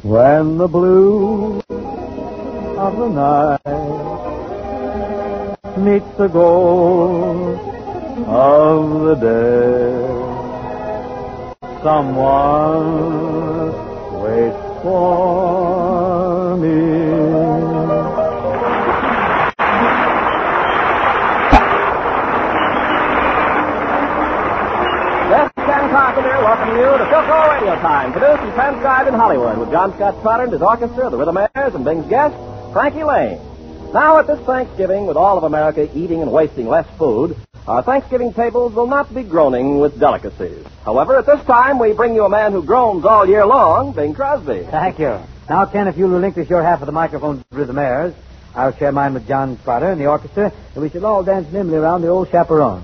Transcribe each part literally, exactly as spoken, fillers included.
When the blue of the night meets the gold of the day, someone waits for me. This is Ken Carpenter welcoming you to Philco Radio Time, produced and transcribed in Hollywood with John Scott Trotter and his orchestra, the Rhythmaires, and Bing's guest, Frankie Lane. Now, at this Thanksgiving, with all of America eating and wasting less food, our Thanksgiving tables will not be groaning with delicacies. However, at this time, we bring you a man who groans all year long, Bing Crosby. Thank you. Now, Ken, if you'll relinquish your half of the microphone to the Rhythmaires, I'll share mine with John Trotter and the orchestra, and we shall all dance nimbly around the old chaperone.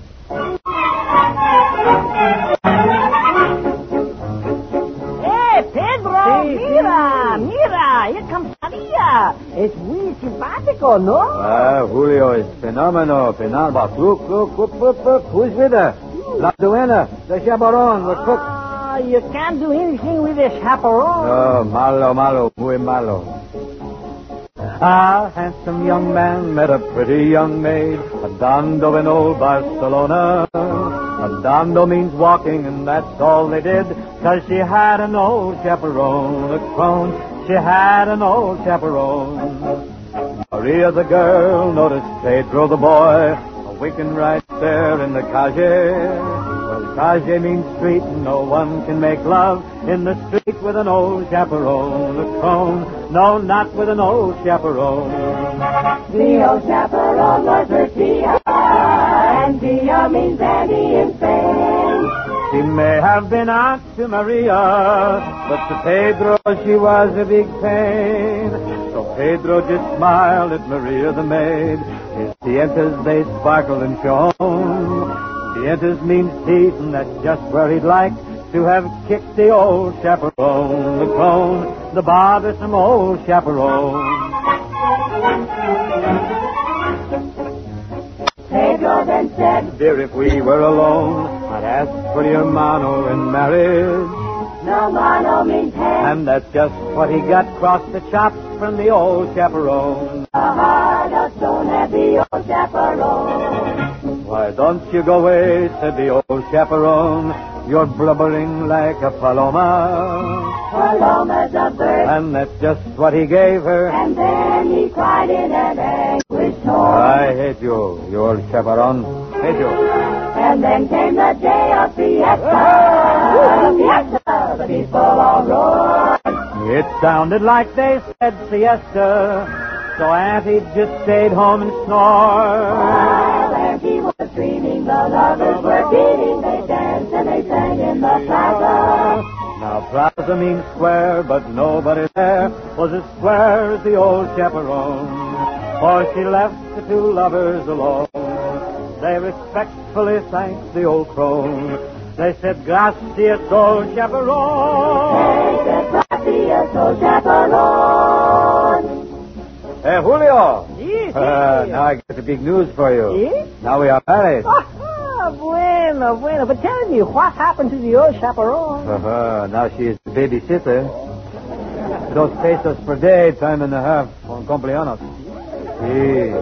Hey, Pedro, mira, mira, here comes Maria. Es muy simpático, no? Ah, Julio is phenomenal, phenomenal. Look, look, look, look, look. Who's with her? La Duena, the chaperone, the cook. Ah, you can't do anything with a chaperone. Oh, malo, malo, muy malo. A handsome young man met a pretty young maid, andando in old Barcelona. Andando means walking, and that's all they did, 'cause she had an old chaperone, a crone. She had an old chaperone. Maria the girl noticed Pedro the boy, a-winking right there in the calle. Well, calle means street, and no one can make love in the street with an old chaperone, a crone. No, not with an old chaperone. The old chaperone was her tia, and tia means Annie in Spain. She may have been aunt to Maria, but to Pedro she was a big pain. So Pedro just smiled at Maria the maid. His dientas, they sparkled and shone. Dientas means teeth, and that's just where he'd like to have kicked the old chaperone, the crone, the bothersome old chaperone. Pedro then said, Dear, if we were alone, I'd ask for your mano in marriage. no mano means head. And that's just what he got across the chops from the old chaperone. A heart of stone had the old chaperone. Why don't you go away, said the old chaperone. You're blubbering like a paloma. Paloma's a bird. And that's just what he gave her. And then he cried in an anguished tone. I hate you, you old chaperone. Hate you. And then came the day of fiesta. Fiesta, the people all roared. It sounded like they said siesta, so Auntie just stayed home and snored. While Auntie was dreaming, the lovers were beating. They danced and they sang in the plaza. Now plaza means square, but nobody there was as square as the old chaperone. For she left the two lovers alone. They respectfully thanked the old crone. They said, gracias, old chaperone. They said, gracias, old chaperone. Hey, Julio. Yes, Uh, yes. now I got the big news for you. Yes? Now we are married. Ah, bueno, bueno. But tell me, what happened to the old chaperone? Uh-huh. Now she is the babysitter. Dos pesos per day, time and a half on cumpleaños. Sí.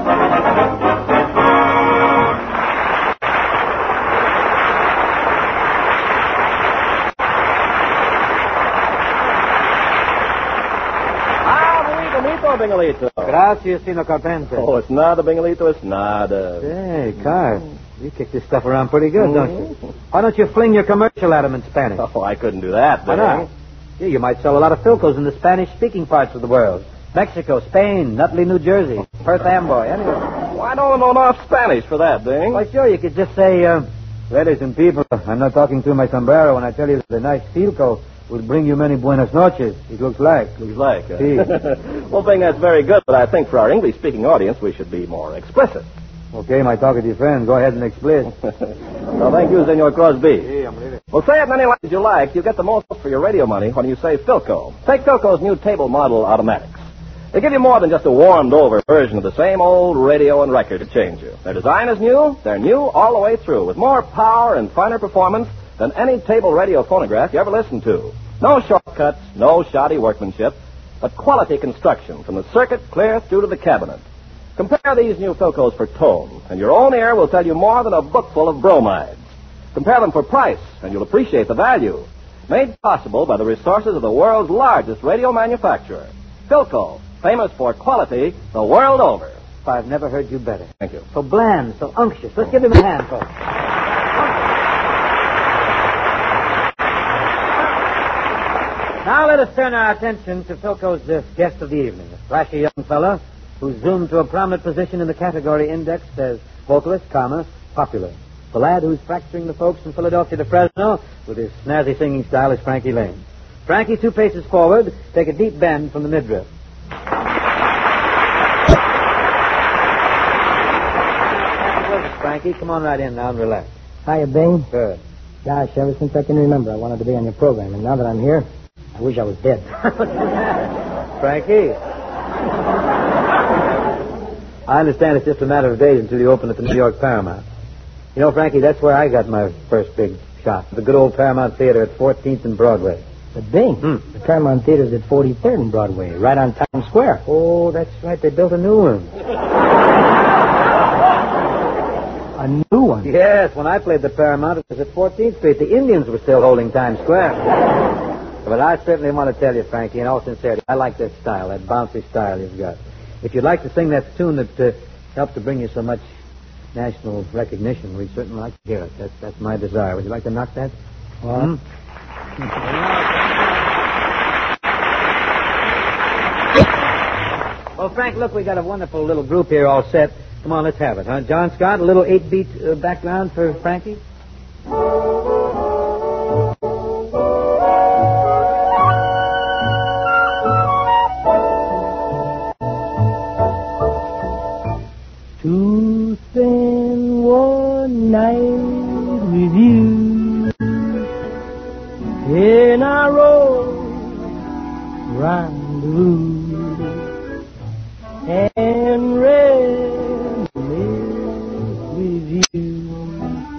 Bingalito. Gracias, Sino Carpenter. Oh, it's nada, Bingalito. It's nada. Hey, Carp, you kick this stuff around pretty good, don't you? Why don't you fling your commercial at him in Spanish? Oh, I couldn't do that, Why Bing. not? Yeah, you might sell a lot of Philcos in the Spanish-speaking parts of the world. Mexico, Spain, Nutley, New Jersey, Perth Amboy, anyway. Well, I don't know enough Spanish for that, Bing. Why, sure, you could just say, uh, ladies and people, I'm not talking through my sombrero when I tell you that a nice Philco will bring you many buenas noches. It looks like. Looks like. Uh, Si. Well, Bing, that's very good, but I think for our English-speaking audience, we should be more explicit. Okay, my talkative friend, go ahead and explicit. Well, thank you, Senor Crosby. Hey, I'm leaving. Well, say it in any language you like. You get the most for your radio money when you say Philco. Take Philco's new table model automatics. They give you more than just a warmed-over version of the same old radio and record to change you. Their design is new. They're new all the way through, with more power and finer performance than any table radio phonograph you ever listened to. No shortcuts, no shoddy workmanship, but quality construction from the circuit clear through to the cabinet. Compare these new Philcos for tone, and your own ear will tell you more than a book full of bromides. Compare them for price, and you'll appreciate the value. Made possible by the resources of the world's largest radio manufacturer, Philco, famous for quality the world over. I've never heard you better. Thank you. So bland, so unctuous. Let's give him a hand, folks. Now let us turn our attention to Philco's uh, guest of the evening, a flashy young fellow who's zoomed to a prominent position in the category indexed as vocalist, comma, popular. The lad who's fracturing the folks from Philadelphia to Fresno with his snazzy singing style is Frankie Lane. Frankie, two paces forward, take a deep bend from the midriff. Frankie, come on right in now and relax. Hiya, Bing. Good. Gosh, ever since I can remember, I wanted to be on your program, and now that I'm here, I wish I was dead. Frankie. I understand it's just a matter of days until you open at the New York Paramount. You know, Frankie, that's where I got my first big shot. The good old Paramount Theater at fourteenth and Broadway. But, Bing, hmm. the Paramount Theater's at forty-third and Broadway, right on Times Square. Oh, that's right. They built a new one. A new one? Yes, when I played the Paramount, it was at fourteenth Street. The Indians were still holding Times Square. But I certainly want to tell you, Frankie, in all sincerity, I like that style, that bouncy style you've got. If you'd like to sing that tune that uh, helped to bring you so much national recognition, we'd certainly like to hear it. That's, that's my desire. Would you like to knock that? What? Hmm? Well, Frank, look, we got a wonderful little group here all set. Come on, let's have it, huh? John Scott, a little eight-beat uh, background for Frankie? To spend one night with you in our old rendezvous and reminisce with you.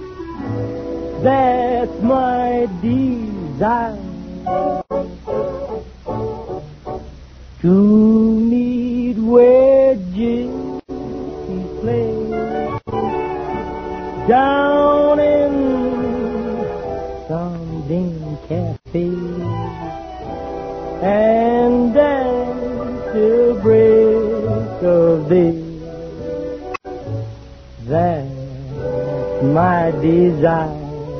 That's my desire. To meet where gypsies play down in some dim cafe and dance till break of day. That's my desire.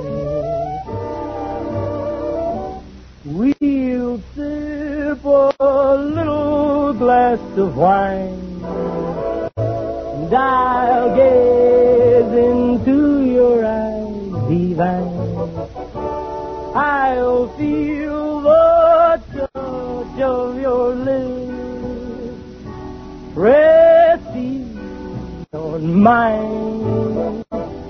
We'll sip a little glass of wine, and I'll gaze into your eyes divine. I'll feel the touch of your lips resting on mine.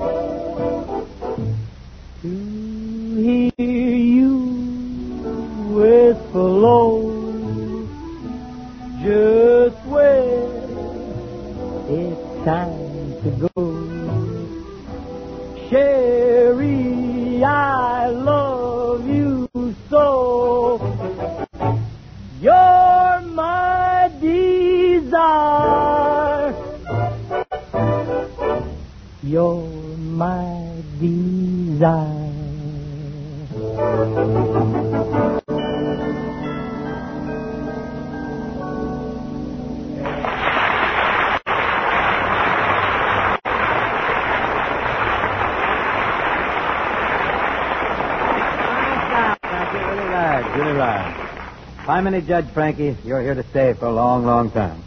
To hear you whisper low, just where it's time to go. Sherry, I love you so. You're my desire. You're my desire. Really right. If I'm any judge, Frankie, you're here to stay for a long, long time.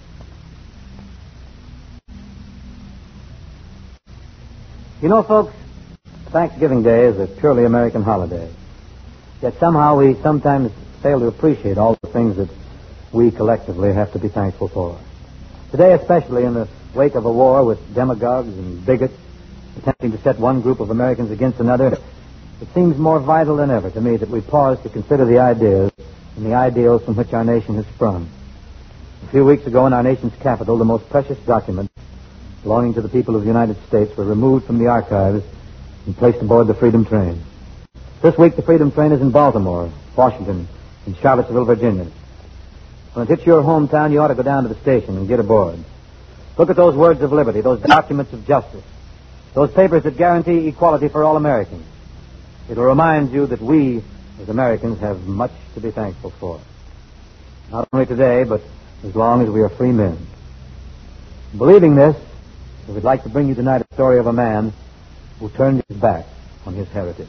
You know, folks, Thanksgiving Day is a purely American holiday. Yet somehow we sometimes fail to appreciate all the things that we collectively have to be thankful for. Today, especially in the wake of a war with demagogues and bigots attempting to set one group of Americans against another, it seems more vital than ever to me that we pause to consider the ideas and the ideals from which our nation has sprung. A few weeks ago in our nation's capital, the most precious documents belonging to the people of the United States were removed from the archives and placed aboard the Freedom Train. This week, the Freedom Train is in Baltimore, Washington, and Charlottesville, Virginia. When it hits your hometown, you ought to go down to the station and get aboard. Look at those words of liberty, those documents of justice, those papers that guarantee equality for all Americans. It'll remind you that we, as Americans, have much to be thankful for. Not only today, but as long as we are free men. Believing this, we'd like to bring you tonight a story of a man who turned his back on his heritage.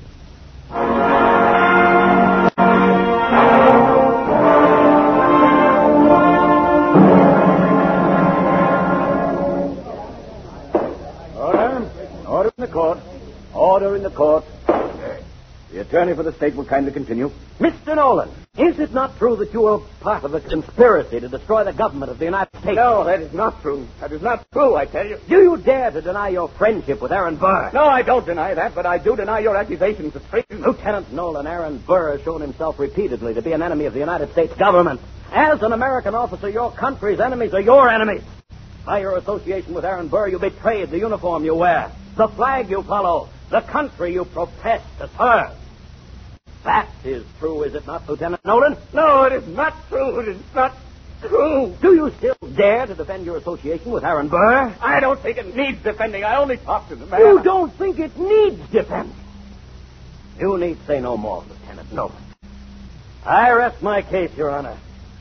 Order. Order in the court. Order in the court. The attorney for the state will kindly continue. Mister Nolan, is it not true that you were part of a conspiracy to destroy the government of the United States? No, that is not true. That is not true, I tell you. Do you dare to deny your friendship with Aaron Burr? No, I don't deny that, but I do deny your accusations of treason. Lieutenant Nolan, Aaron Burr has shown himself repeatedly to be an enemy of the United States government. As an American officer, your country's enemies are your enemies. By your association with Aaron Burr, you betrayed the uniform you wear, the flag you follow, the country you profess to serve. That is true, is it not, Lieutenant Nolan? No, it is not true. It is not true. Do you still dare to defend your association with Aaron Burr? I don't think it needs defending. I only talk to the man. You don't think it needs defending? You need say no more, Lieutenant Nolan. I rest my case, Your Honor.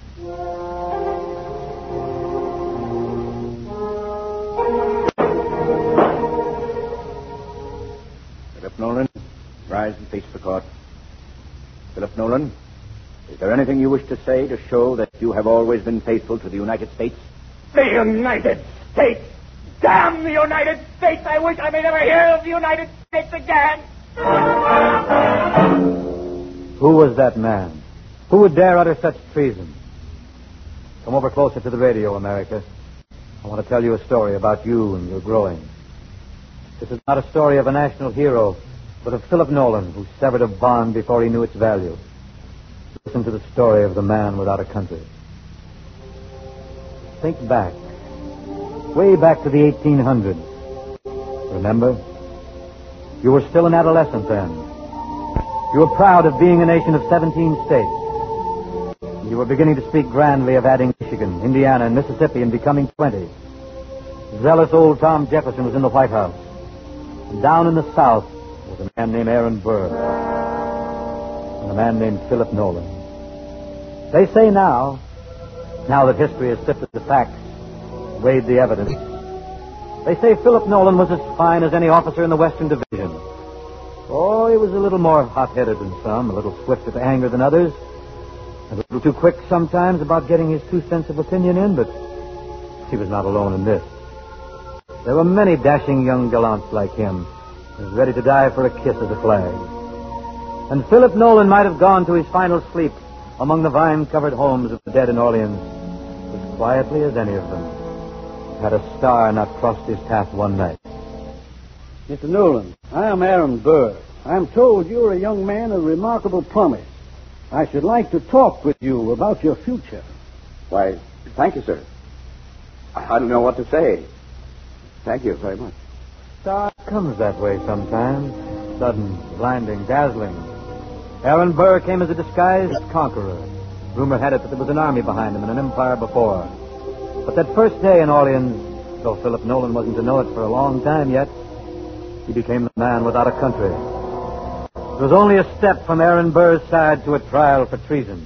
Philip Nolan, rise and face the court. Philip Nolan, is there anything you wish to say to show that you have always been faithful to the United States? The United States! Damn the United States! I wish I may never hear of the United States again! Who was that man? Who would dare utter such treason? Come over closer to the radio, America. I want to tell you a story about you and your growing. This is not a story of a national hero, but of Philip Nolan, who severed a bond before he knew its value. Listen to the story of the man without a country. Think back, way back to the eighteen hundreds. Remember? You were still an adolescent then. You were proud of being a nation of seventeen states. You were beginning to speak grandly of adding Michigan, Indiana, and Mississippi and becoming twenty. Zealous old Tom Jefferson was in the White House. And down in the South was a man named Aaron Burr and a man named Philip Nolan. They say now, now that history has sifted the facts, weighed the evidence, they say Philip Nolan was as fine as any officer in the Western Division. Oh, he was a little more hot-headed than some, a little swifter to anger than others, a little too quick sometimes about getting his two cents of opinion in, but he was not alone in this. There were many dashing young gallants like him, as ready to die for a kiss of the flag. And Philip Nolan might have gone to his final sleep among the vine-covered homes of the dead in Orleans as quietly as any of them, had a star not crossed his path one night. Mister Nolan, I am Aaron Burr. I am told you are a young man of remarkable promise. I should like to talk with you about your future. Why, thank you, sir. I don't know what to say. Thank you very much. Star comes that way sometimes. Sudden, blinding, dazzling. Aaron Burr came as a disguised conqueror. Rumor had it that there was an army behind him and an empire before. But that first day in Orleans, though Philip Nolan wasn't to know it for a long time yet, he became the man without a country. It was only a step from Aaron Burr's side to a trial for treason.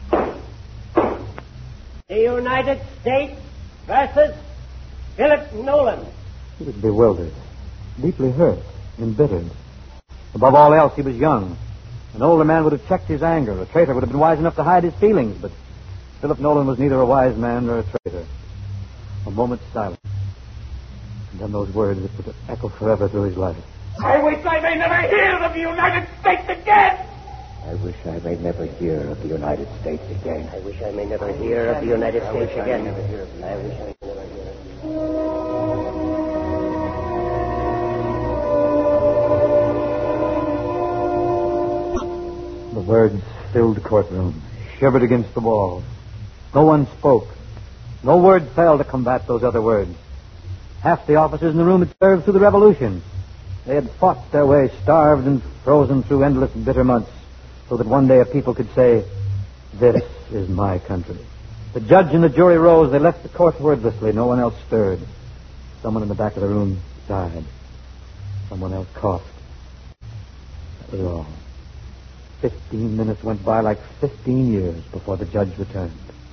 The United States versus Philip Nolan. He was bewildered, deeply hurt, embittered. Above all else, he was young. An older man would have checked his anger. A traitor would have been wise enough to hide his feelings, but Philip Nolan was neither a wise man nor a traitor. A moment's silence. And then those words that would echo forever through his life. I wish I may never hear of the United States again! I wish I may never hear of the United States again. I wish I may never hear of the United States again. I wish I may never hear of The words filled the courtroom, shivered against the wall. No one spoke. No word fell to combat those other words. Half the officers in the room had served through the Revolution. They had fought their way, starved and frozen through endless bitter months. so that one day a people could say, "This is my country." The judge and the jury rose. They left the court wordlessly. No one else stirred. Someone in the back of the room died. Someone else coughed. That was all. Fifteen minutes went by like fifteen years before the judge returned.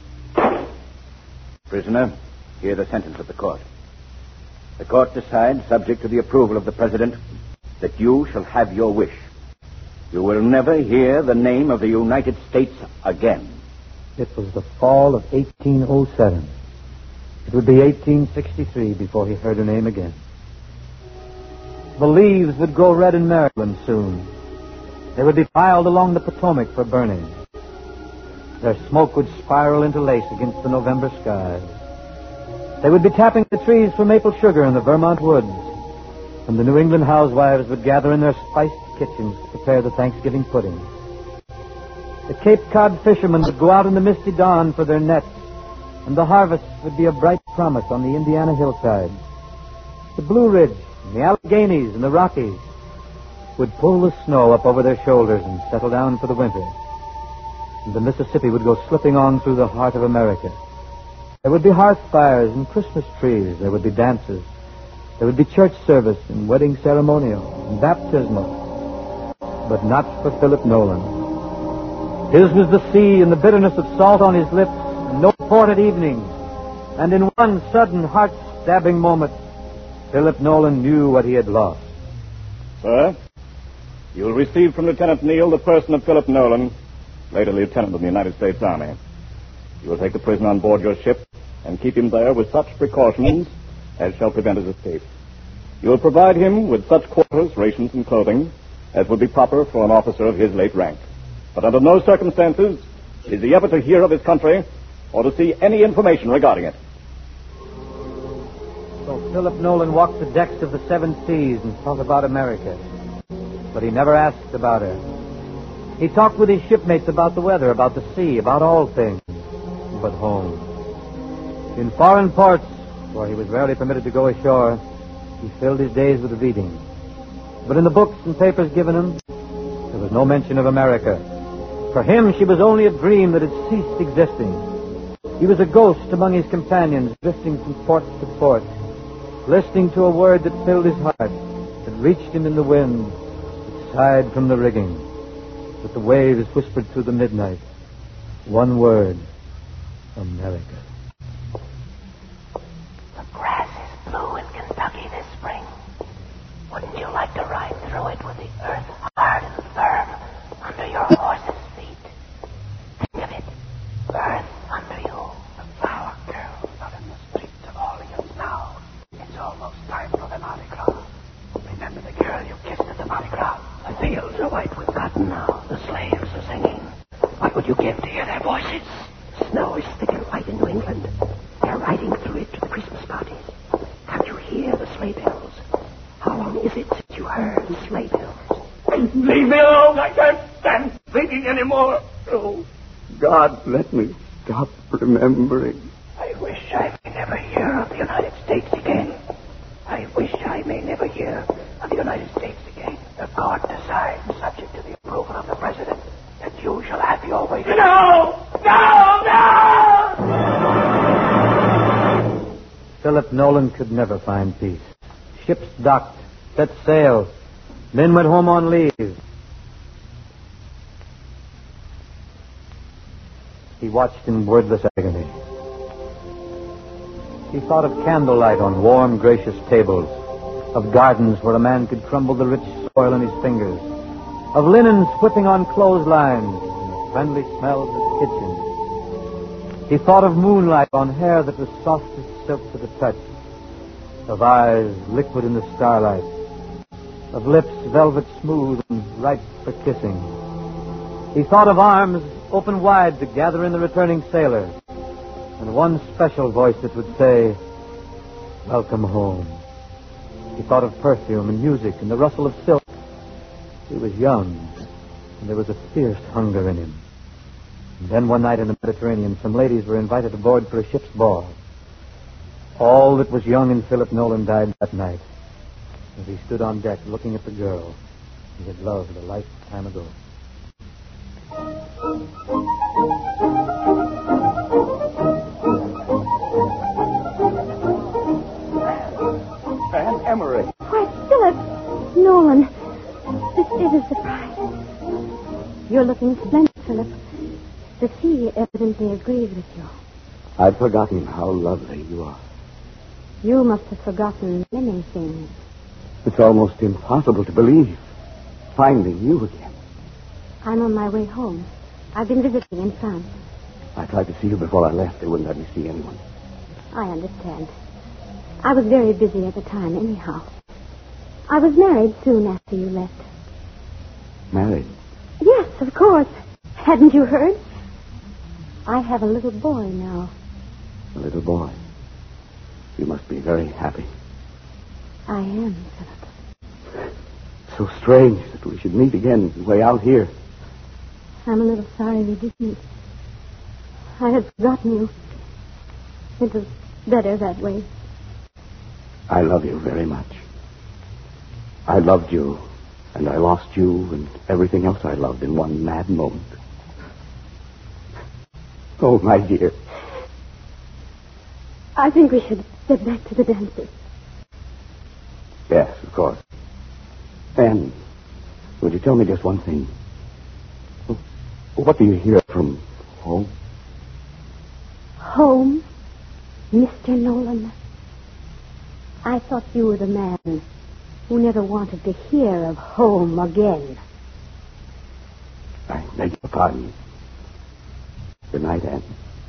Prisoner, hear the sentence of the court. The court decides, subject to the approval of the President, that you shall have your wish. You will never hear the name of the United States again. It was the fall of eighteen oh seven. It would be eighteen sixty-three before he heard her name again. The leaves would grow red in Maryland soon. They would be piled along the Potomac for burning. Their smoke would spiral into lace against the November skies. They would be tapping the trees for maple sugar in the Vermont woods. And the New England housewives would gather in their spiced kitchens to prepare the Thanksgiving pudding. The Cape Cod fishermen would go out in the misty dawn for their nets, and the harvest would be a bright promise on the Indiana hillsides. The Blue Ridge and the Alleghenies and the Rockies would pull the snow up over their shoulders and settle down for the winter. And the Mississippi would go slipping on through the heart of America. There would be hearth fires and Christmas trees. There would be dances. There would be church service and wedding ceremonial and baptismal. But not for Philip Nolan. His was the sea and the bitterness of salt on his lips and no port at evening. And in one sudden heart-stabbing moment, Philip Nolan knew what he had lost. Sir, you will receive from Lieutenant Neal the person of Philip Nolan, later Lieutenant of the United States Army. You will take the prisoner on board your ship and keep him there with such precautions as shall prevent his escape. You will provide him with such quarters, rations, and clothing as would be proper for an officer of his late rank. But under no circumstances is he ever to hear of his country or to see any information regarding it. So Philip Nolan walked the decks of the seven seas and thought about America. But he never asked about her. He talked with his shipmates about the weather, about the sea, about all things. But home. In foreign ports, where he was rarely permitted to go ashore, he filled his days with reading. But in the books and papers given him, there was no mention of America. For him, she was only a dream that had ceased existing. He was a ghost among his companions, drifting from port to port, listening to a word that filled his heart, that reached him in the wind, that sighed from the rigging, that the waves whispered through the midnight. One word, America. The grass is blue in Kentucky this spring. Wouldn't you like to ride through it with the earth hard and firm under your horse's feet? Think of it. Earth under you. The flower girls are in the streets of Orleans now. It's almost time for the Mardi Gras. Remember the girl you kissed at the Mardi Gras? The fields are white with cotton now. The slaves are singing. What would you give to hear their voices? Snow is thick and white in New England. They're riding through it to the Christmas parties. Can't you hear the sleigh bells? How long is it since you heard the sleigh bells? Leave me alone. I can't stand thinking anymore. Oh, God, let me stop remembering. I wish I may never hear of the United States again. I wish I may never hear of the United States again. The court decides, subject to the approval of the President, that you shall have your way. No! No! No! Philip Nolan could never find peace. Ships docked, set sail. Men went home on leave. He watched in wordless agony. He thought of candlelight on warm, gracious tables, of gardens where a man could crumble the rich soil in his fingers, of linens whipping on clotheslines, and friendly smells of kitchens. He thought of moonlight on hair that was soft as silk to the touch, of eyes liquid in the starlight, of lips velvet smooth and ripe for kissing. He thought of arms open wide to gather in the returning sailor, and one special voice that would say, "Welcome home." He thought of perfume and music and the rustle of silk. He was young, and there was a fierce hunger in him. And then one night in the Mediterranean, some ladies were invited aboard for a ship's ball. All that was young in Philip Nolan died that night, as he stood on deck looking at the girl he had loved a lifetime ago. Anne Emery. Why, Philip. Nolan. This is a surprise. You're looking splendid, Philip. The sea evidently agrees with you. I'd forgotten how lovely you are. You must have forgotten many things. It's almost impossible to believe. Finding you again. I'm on my way home. I've been visiting in France. I tried to see you before I left. They wouldn't let me see anyone. I understand. I was very busy at the time, anyhow. I was married soon after you left. Married? Yes, of course. Hadn't you heard? I have a little boy now. A little boy. You must be very happy. I am, Philip. So strange that we should meet again way out here. I'm a little sorry we didn't. I had forgotten you. It was better that way. I love you very much. I loved you, and I lost you and everything else I loved in one mad moment. Oh, my dear. I think we should get back to the dances. Yes, of course. Anne, would you tell me just one thing? What do you hear from home? Home? Mister Nolan? I thought you were the man who never wanted to hear of home again. I beg your pardon. Good night, Anne.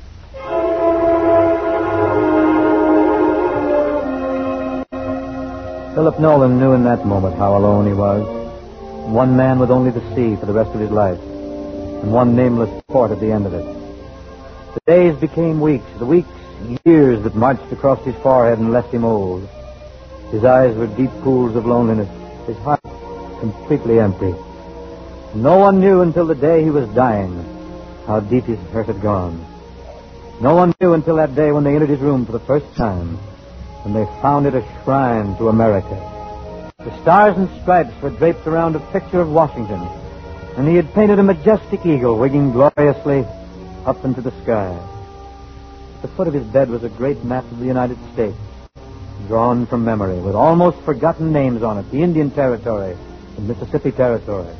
Philip Nolan knew in that moment how alone he was. One man with only the sea for the rest of his life, and one nameless port at the end of it. The days became weeks, the weeks years that marched across his forehead and left him old. His eyes were deep pools of loneliness, his heart completely empty. No one knew until the day he was dying how deep his hurt had gone. No one knew until that day when they entered his room for the first time, when they found it a shrine to America. The stars and stripes were draped around a picture of Washington, and he had painted a majestic eagle winging gloriously up into the sky. At the foot of his bed was a great map of the United States, drawn from memory, with almost forgotten names on it: the Indian Territory, the Mississippi Territory.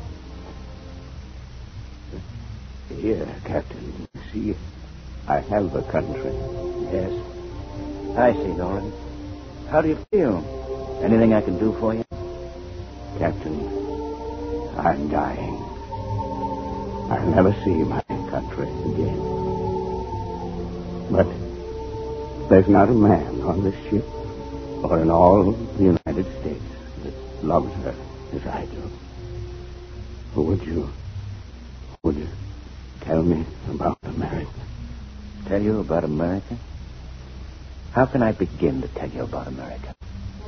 Here, Captain, you see, I have a country. Yes. I see, Nolan. How do you feel? Anything I can do for you? Captain, I'm dying. I'll never see my country again. But there's not a man on this ship or in all the United States that loves her as I do. Would you, would you tell me about America? Tell you about America? How can I begin to tell you about America?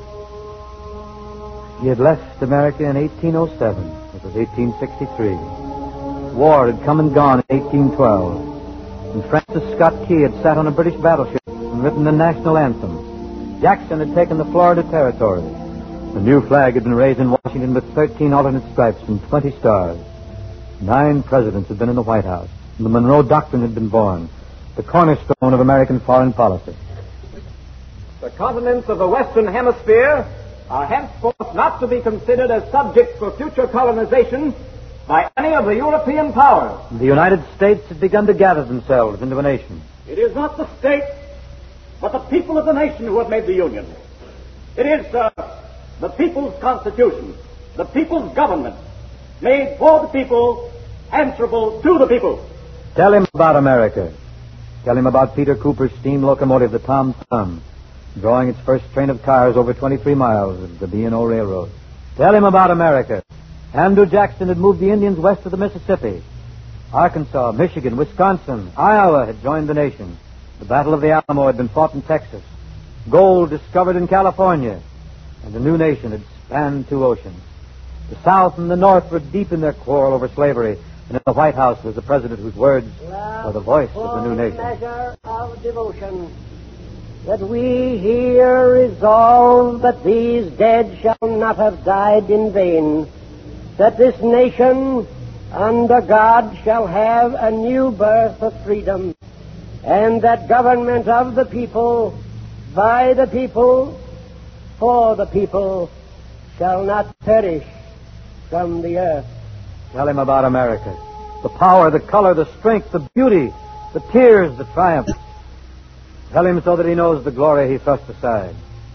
He had left America in eighteen oh seven. It was eighteen sixty-three. War had come and gone in eighteen twelve. And Francis Scott Key had sat on a British battleship and written the national anthem. Jackson had taken the Florida Territory. The new flag had been raised in Washington with thirteen alternate stripes and twenty stars. Nine presidents had been in the White House. And the Monroe Doctrine had been born, the cornerstone of American foreign policy. The continents of the Western Hemisphere are henceforth not to be considered as subjects for future colonization by any of the European powers. The United States had begun to gather themselves into a nation. It is not the state, but the people of the nation who have made the Union. It is uh, the people's constitution, the people's government, made for the people, answerable to the people. Tell him about America. Tell him about Peter Cooper's steam locomotive, the Tom Thumb, drawing its first train of cars over twenty-three miles of the B and O Railroad. Tell him about America. Andrew Jackson had moved the Indians west of the Mississippi. Arkansas, Michigan, Wisconsin, Iowa had joined the nation. The Battle of the Alamo had been fought in Texas. Gold discovered in California. And the new nation had spanned two oceans. The South and the North were deep in their quarrel over slavery. And in the White House was the president whose words were the voice of the new nation. Measure of devotion, that we here resolve that these dead shall not have died in vain, that this nation under God shall have a new birth of freedom, and that government of the people, by the people, for the people, shall not perish from the earth. Tell him about America. The power, the color, the strength, the beauty, the tears, the triumph. Tell him so that he knows the glory he thrust aside.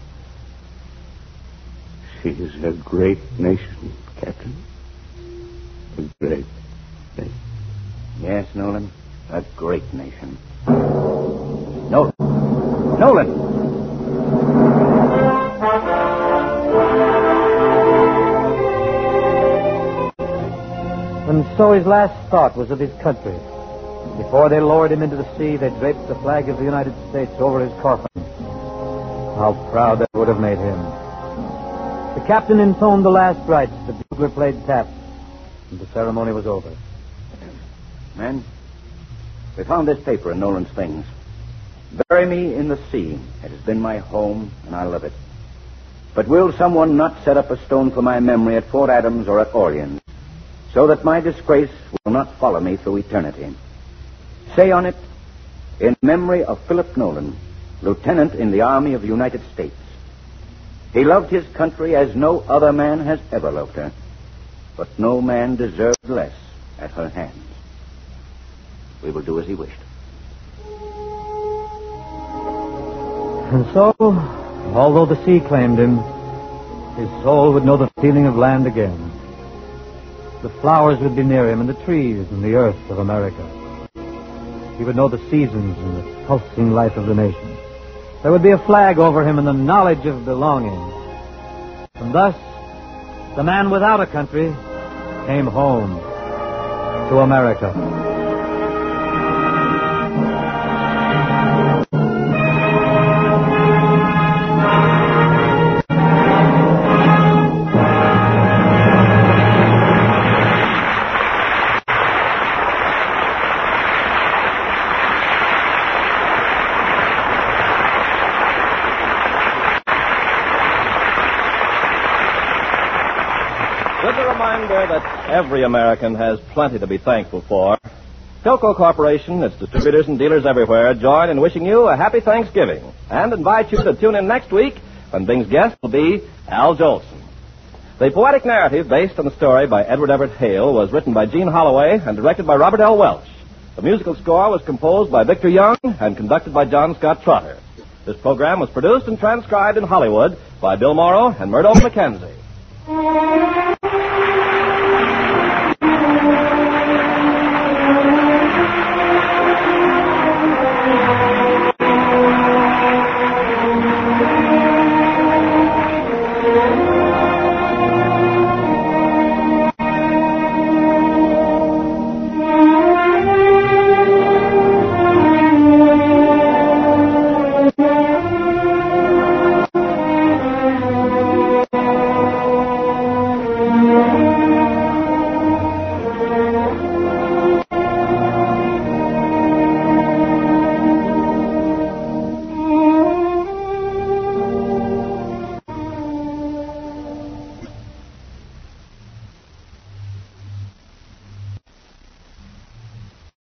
She is a great nation, Captain. A great nation. Yes, Nolan, a great nation. Nolan! Nolan! And so his last thought was of his country. Before they lowered him into the sea, they draped the flag of the United States over his coffin. How proud that would have made him. The captain intoned the last rites, the bugler played taps, and the ceremony was over. Men, we found this paper in Nolan's things. Bury me in the sea. It has been my home, and I love it. But will someone not set up a stone for my memory at Fort Adams or at Orleans, so that my disgrace will not follow me through eternity? Say on it, in memory of Philip Nolan, Lieutenant in the Army of the United States. He loved his country as no other man has ever loved her, but no man deserved less at her hands. We will do as he wished. And so, although the sea claimed him, his soul would know the feeling of land again. The flowers would be near him, and the trees and the earth of America. He would know the seasons and the pulsing life of the nation. There would be a flag over him and the knowledge of belonging. And thus, the man without a country came home to America. That every American has plenty to be thankful for. Philco Corporation, its distributors and dealers everywhere, join in wishing you a happy Thanksgiving and invite you to tune in next week when Bing's guest will be Al Jolson. The poetic narrative based on the story by Edward Everett Hale was written by Gene Holloway and directed by Robert L. Welch. The musical score was composed by Victor Young and conducted by John Scott Trotter. This program was produced and transcribed in Hollywood by Bill Morrow and Murdo McKenzie.